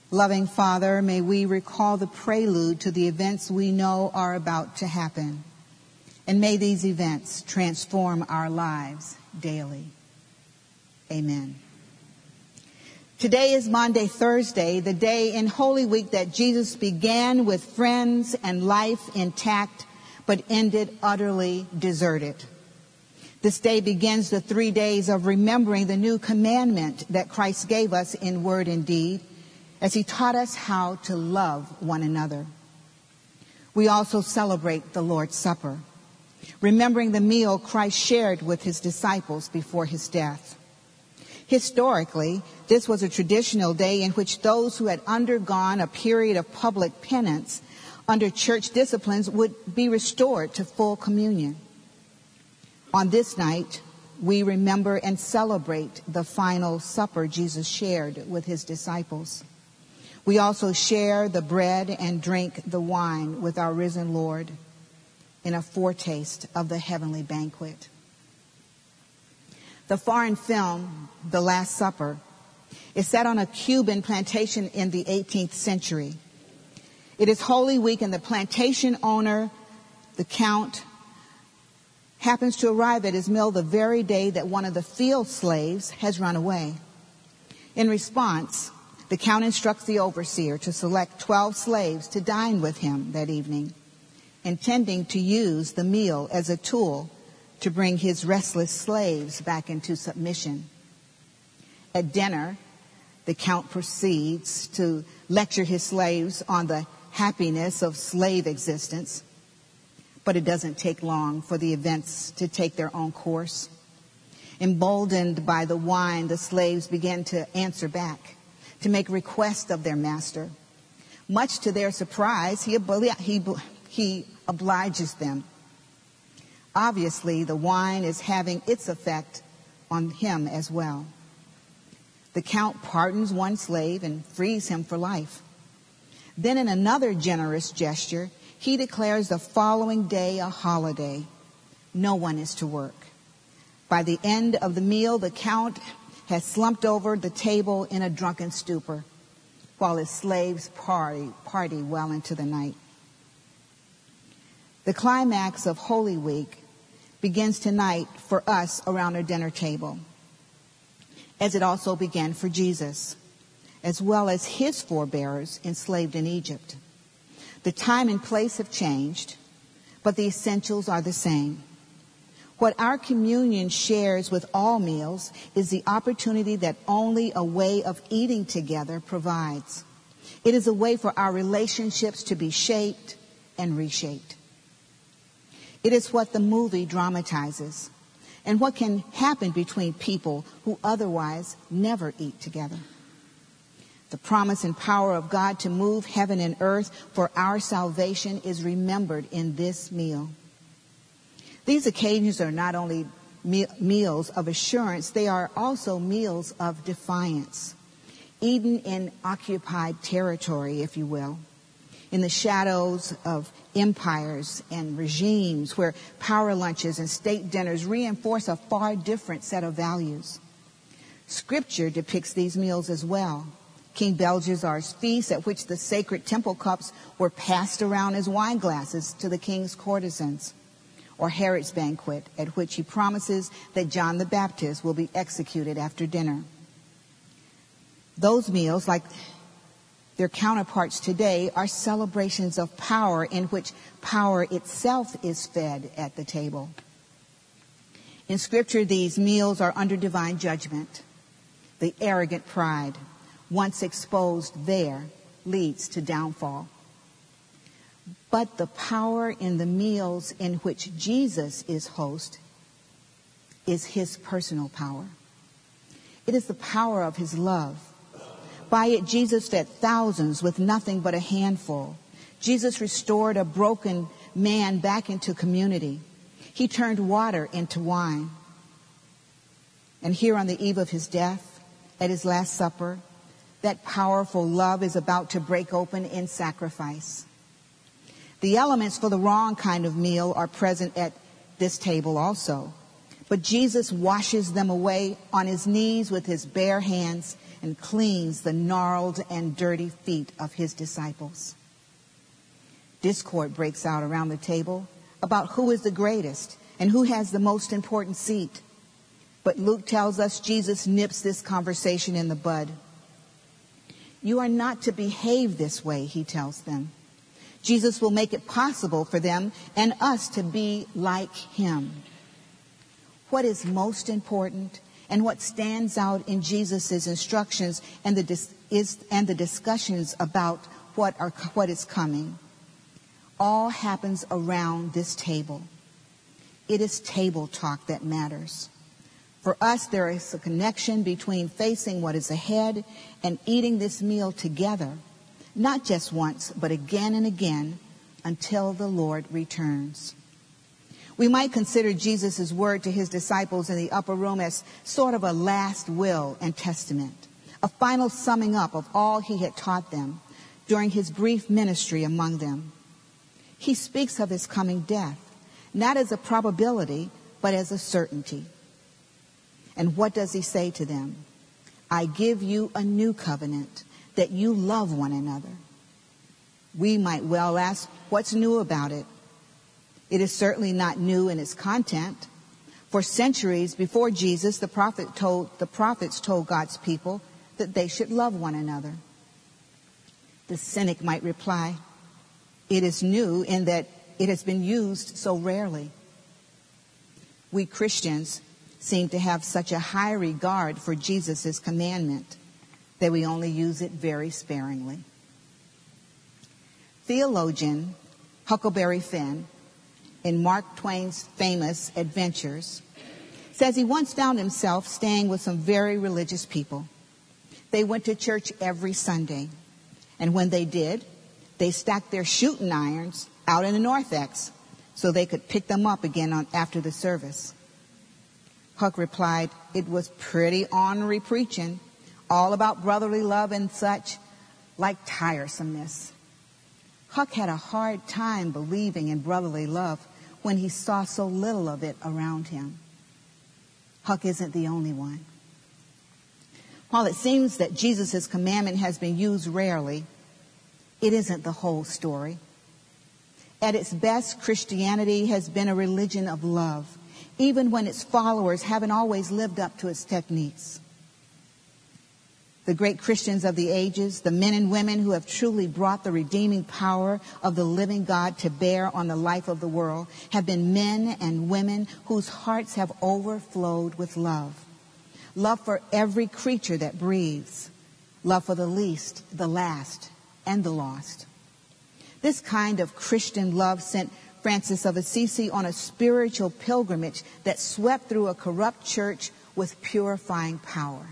Loving Father, may we recall the prelude to the events we know are about to happen. And may these events transform our lives daily. Amen. Today is Maundy Thursday, the day in Holy Week that Jesus began with friends and life intact, but ended utterly deserted. This day begins the 3 days of remembering the new commandment that Christ gave us in word and deed, as he taught us how to love one another. We also celebrate the Lord's Supper, remembering the meal Christ shared with his disciples before his death. Historically, this was a traditional day in which those who had undergone a period of public penance under church disciplines would be restored to full communion. On this night, we remember and celebrate the final supper Jesus shared with his disciples. We also share the bread and drink the wine with our risen Lord in a foretaste of the heavenly banquet. The foreign film, The Last Supper, is set on a Cuban plantation in the 18th century. It is Holy Week, and the plantation owner, the Count, happens to arrive at his mill the very day that one of the field slaves has run away. In response, the Count instructs the overseer to select 12 slaves to dine with him that evening, intending to use the meal as a tool to bring his restless slaves back into submission. At dinner, the Count proceeds to lecture his slaves on the happiness of slave existence, but it doesn't take long for the events to take their own course. Emboldened by the wine, the slaves begin to answer back, to make requests of their master. Much to their surprise, he obliges them. Obviously, the wine is having its effect on him as well. The Count pardons one slave and frees him for life. Then, in another generous gesture, he declares the following day a holiday. No one is to work. By the end of the meal, the Count has slumped over the table in a drunken stupor, while his slaves party well into the night. The climax of Holy Week begins tonight for us around our dinner table, as it also began for Jesus, as well as his forebears enslaved in Egypt. The time and place have changed, but the essentials are the same. What our communion shares with all meals is the opportunity that only a way of eating together provides. It is a way for our relationships to be shaped and reshaped. It is what the movie dramatizes, and what can happen between people who otherwise never eat together. The promise and power of God to move heaven and earth for our salvation is remembered in this meal. These occasions are not only meals of assurance, they are also meals of defiance, eaten in occupied territory, if you will, in the shadows of empires and regimes where power lunches and state dinners reinforce a far different set of values. Scripture depicts these meals as well. King Belshazzar's feast, at which the sacred temple cups were passed around as wine glasses to the king's courtesans, or Herod's banquet, at which he promises that John the Baptist will be executed after dinner. Those meals, like their counterparts today, are celebrations of power in which power itself is fed at the table. In Scripture, these meals are under divine judgment. The arrogant pride, once exposed there, leads to downfall. But the power in the meals in which Jesus is host is his personal power. It is the power of his love. By it, Jesus fed thousands with nothing but a handful. Jesus restored a broken man back into community. He turned water into wine. And here on the eve of his death, at his Last Supper, that powerful love is about to break open in sacrifice. The elements for the wrong kind of meal are present at this table also. But Jesus washes them away on his knees with his bare hands and cleans the gnarled and dirty feet of his disciples. Discord breaks out around the table about who is the greatest and who has the most important seat. But Luke tells us Jesus nips this conversation in the bud. You are not to behave this way, he tells them. Jesus will make it possible for them and us to be like him. What is most important and what stands out in Jesus' instructions and the discussions about what is coming all happens around this table. It is table talk that matters. For us, there is a connection between facing what is ahead and eating this meal together, not just once, but again and again until the Lord returns. We might consider Jesus' word to his disciples in the upper room as sort of a last will and testament, a final summing up of all he had taught them during his brief ministry among them. He speaks of his coming death, not as a probability, but as a certainty. And what does he say to them? I give you a new covenant, that you love one another. We might well ask, what's new about it? It is certainly not new in its content. For centuries before Jesus, the prophets told God's people that they should love one another. The cynic might reply, it is new in that it has been used so rarely. We Christians seem to have such a high regard for Jesus' commandment that we only use it very sparingly. Theologian Huckleberry Finn, in Mark Twain's famous Adventures, says he once found himself staying with some very religious people. They went to church every Sunday, and when they did, they stacked their shooting irons out in the narthex so they could pick them up again after the service. Huck replied, it was pretty ornery preaching, all about brotherly love and such, like tiresomeness. Huck had a hard time believing in brotherly love when he saw so little of it around him. Huck isn't the only one. While it seems that Jesus' commandment has been used rarely, it isn't the whole story. At its best, Christianity has been a religion of love, even when its followers haven't always lived up to its techniques. The great Christians of the ages, the men and women who have truly brought the redeeming power of the living God to bear on the life of the world, have been men and women whose hearts have overflowed with love. Love for every creature that breathes. Love for the least, the last, and the lost. This kind of Christian love sent Francis of Assisi on a spiritual pilgrimage that swept through a corrupt church with purifying power.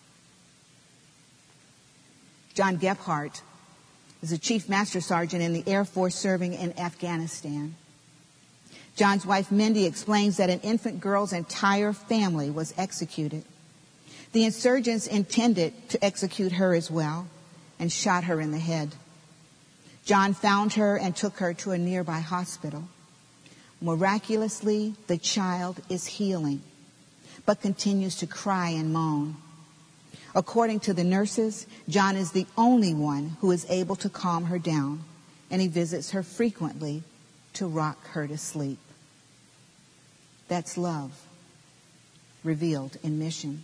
John Gephardt is a chief master sergeant in the Air Force serving in Afghanistan. John's wife, Mindy, explains that an infant girl's entire family was executed. The insurgents intended to execute her as well and shot her in the head. John found her and took her to a nearby hospital. Miraculously, the child is healing, but continues to cry and moan. According to the nurses, John is the only one who is able to calm her down, and he visits her frequently to rock her to sleep. That's love, revealed in mission.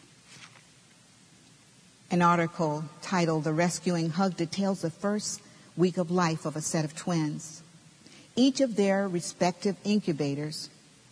An article titled "The Rescuing Hug" details the first week of life of a set of twins. Each of their respective incubators,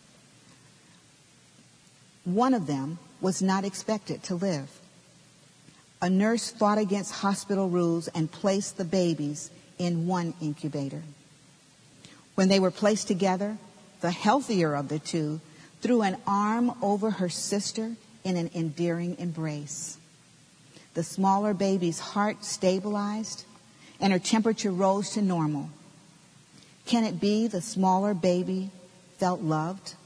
one of them was not expected to live. A nurse fought against hospital rules and placed the babies in one incubator. When they were placed together, the healthier of the two threw an arm over her sister in an endearing embrace. The smaller baby's heart stabilized and her temperature rose to normal. Can it be the smaller baby felt loved?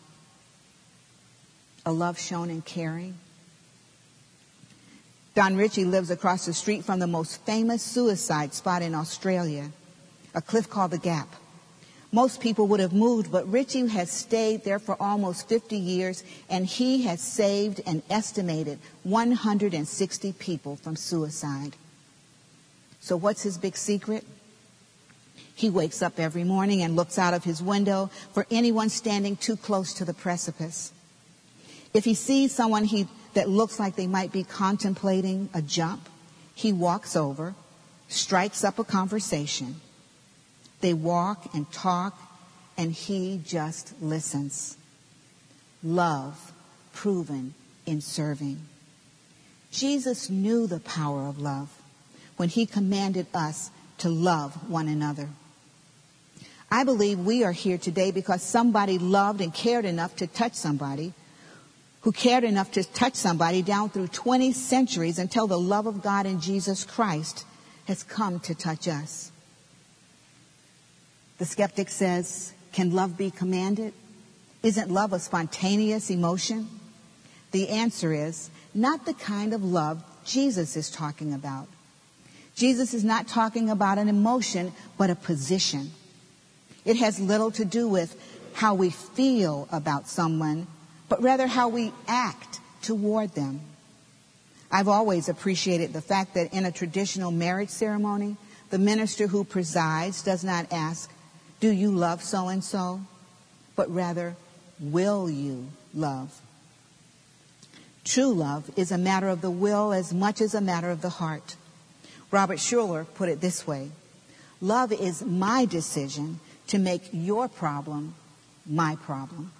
A love shown in caring? Don Ritchie lives across the street from the most famous suicide spot in Australia, a cliff called the Gap. Most people would have moved, but Richie has stayed there for almost 50 years, and he has saved an estimated 160 people from suicide. So what's his big secret? He wakes up every morning and looks out of his window for anyone standing too close to the precipice. If he sees someone that looks like they might be contemplating a jump, he walks over, strikes up a conversation. They walk and talk, and he just listens. Love proven in serving. Jesus knew the power of love when he commanded us to love one another. I believe we are here today because somebody loved and cared enough to touch somebody, who cared enough to touch somebody down through 20 centuries until the love of God in Jesus Christ has come to touch us. The skeptic says, can love be commanded? Isn't love a spontaneous emotion? The answer is, not the kind of love Jesus is talking about. Jesus is not talking about an emotion, but a position. It has little to do with how we feel about someone, but rather how we act toward them. I've always appreciated the fact that in a traditional marriage ceremony, the minister who presides does not ask, do you love so-and-so? But rather, will you love? True love is a matter of the will as much as a matter of the heart. Robert Schuller put it this way: love is my decision to make your problem my problem.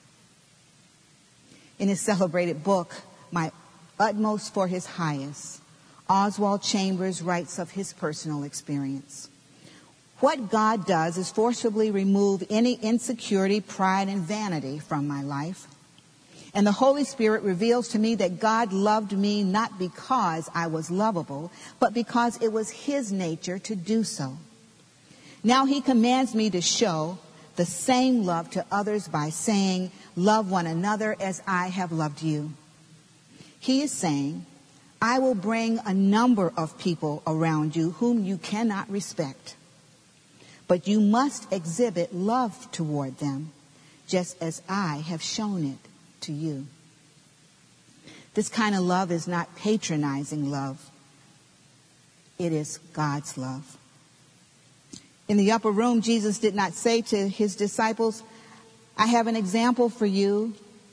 In his celebrated book, My Utmost for His Highest, Oswald Chambers writes of his personal experience. What God does is forcibly remove any insecurity, pride, and vanity from my life. And the Holy Spirit reveals to me that God loved me not because I was lovable, but because it was his nature to do so. Now he commands me to show the same love to others by saying, love one another as I have loved you. He is saying, I will bring a number of people around you whom you cannot respect, but you must exhibit love toward them, just as I have shown it to you. This kind of love is not patronizing love. It is God's love. In the upper room, Jesus did not say to his disciples, I have an example for you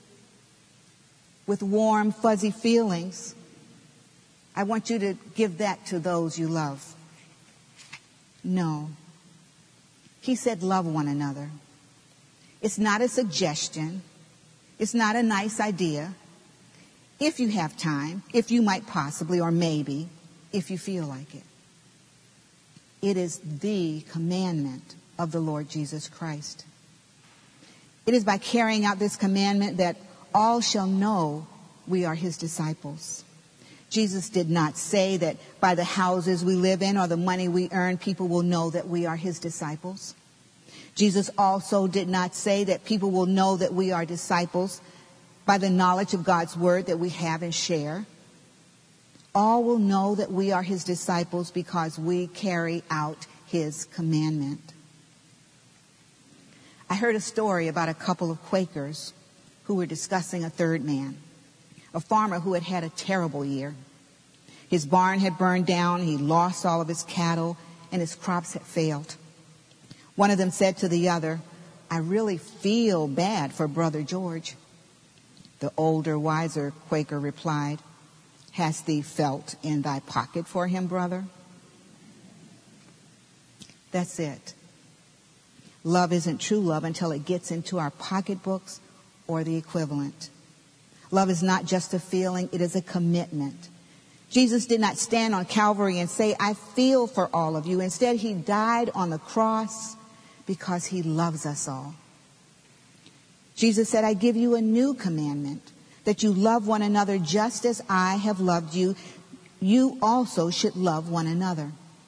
with warm, fuzzy feelings. I want you to give that to those you love. No. He said, love one another. It's not a suggestion. It's not a nice idea. If you have time, if you might possibly, or maybe, if you feel like it. It is the commandment of the Lord Jesus Christ. It is by carrying out this commandment that all shall know we are his disciples. Jesus did not say that by the houses we live in or the money we earn, people will know that we are his disciples. Jesus also did not say that people will know that we are disciples by the knowledge of God's word that we have and share. All will know that we are his disciples because we carry out his commandment. I heard a story about a couple of Quakers who were discussing a third man, a farmer who had had a terrible year. His barn had burned down, he lost all of his cattle, and his crops had failed. One of them said to the other, I really feel bad for Brother George. The older, wiser Quaker replied, Hast thee felt in thy pocket for him, brother? That's it. Love isn't true love until it gets into our pocketbooks or the equivalent. Love is not just a feeling, it is a commitment. Jesus did not stand on Calvary and say, I feel for all of you. Instead, he died on the cross because he loves us all. Jesus said, I give you a new commandment, that you love one another just as I have loved you. You also should love one another.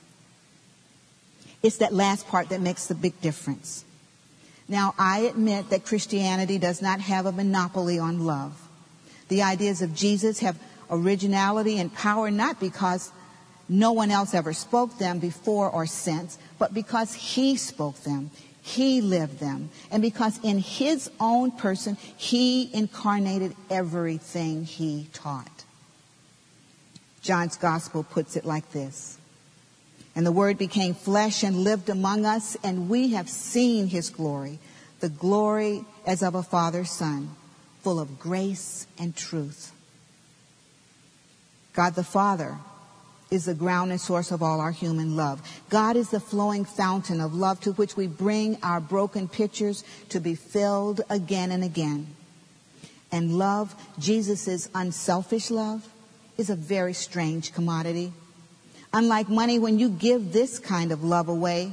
It's that last part that makes the big difference. Now, I admit that Christianity does not have a monopoly on love. The ideas of Jesus have originality and power not because no one else ever spoke them before or since, but because he spoke them. He lived them. And because in his own person, he incarnated everything he taught. John's gospel puts it like this. And the word became flesh and lived among us, and we have seen his glory, the glory as of a father's son, full of grace and truth. God the Father is the ground and source of all our human love. God is the flowing fountain of love to which we bring our broken pitchers to be filled again and again. And love, Jesus' unselfish love, is a very strange commodity. Unlike money, when you give this kind of love away,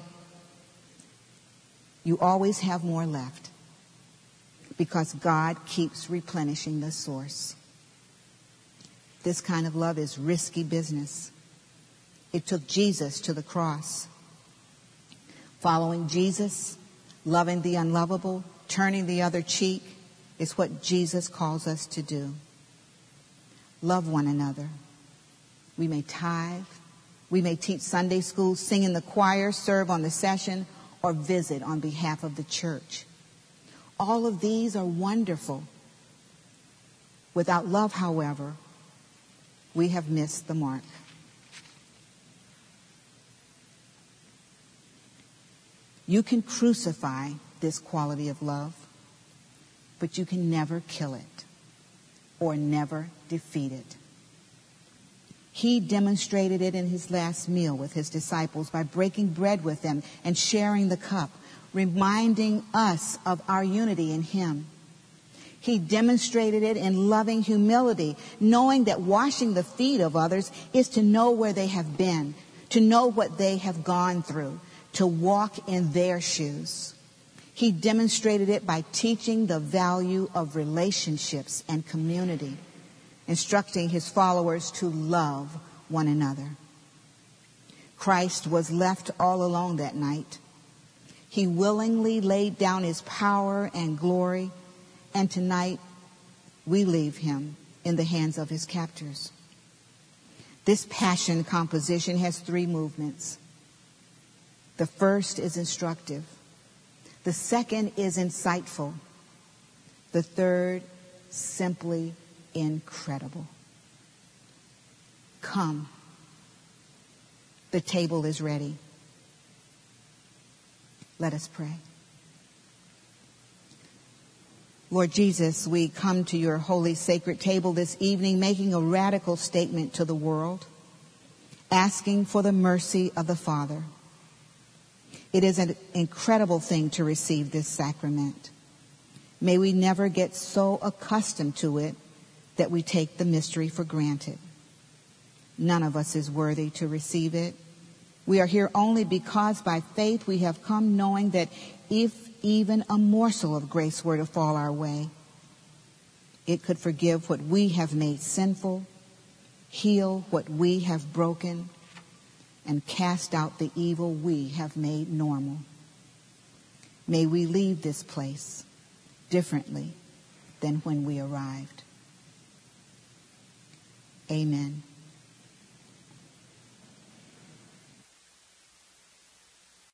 you always have more left because God keeps replenishing the source. This kind of love is risky business. It took Jesus to the cross. Following Jesus, loving the unlovable, turning the other cheek is what Jesus calls us to do. Love one another. We may tithe. We may teach Sunday school, sing in the choir, serve on the session, or visit on behalf of the church. All of these are wonderful. Without love, however, we have missed the mark. You can crucify this quality of love, but you can never kill it or never defeat it. He demonstrated it in his last meal with his disciples by breaking bread with them and sharing the cup, reminding us of our unity in him. He demonstrated it in loving humility, knowing that washing the feet of others is to know where they have been, to know what they have gone through, to walk in their shoes. He demonstrated it by teaching the value of relationships and community, instructing his followers to love one another. Christ was left all alone that night. He willingly laid down his power and glory, and tonight we leave him in the hands of his captors. This passion composition has 3 movements. The first is instructive. The second is insightful. The third, simply incredible. Come. The table is ready. Let us pray. Lord Jesus, we come to your holy sacred table this evening making a radical statement to the world, asking for the mercy of the Father. It is an incredible thing to receive this sacrament. May we never get so accustomed to it that we take the mystery for granted. None of us is worthy to receive it. We are here only because by faith we have come knowing that if even a morsel of grace were to fall our way, it could forgive what we have made sinful, heal what we have broken, and cast out the evil we have made normal. May we leave this place differently than when we arrived. Amen.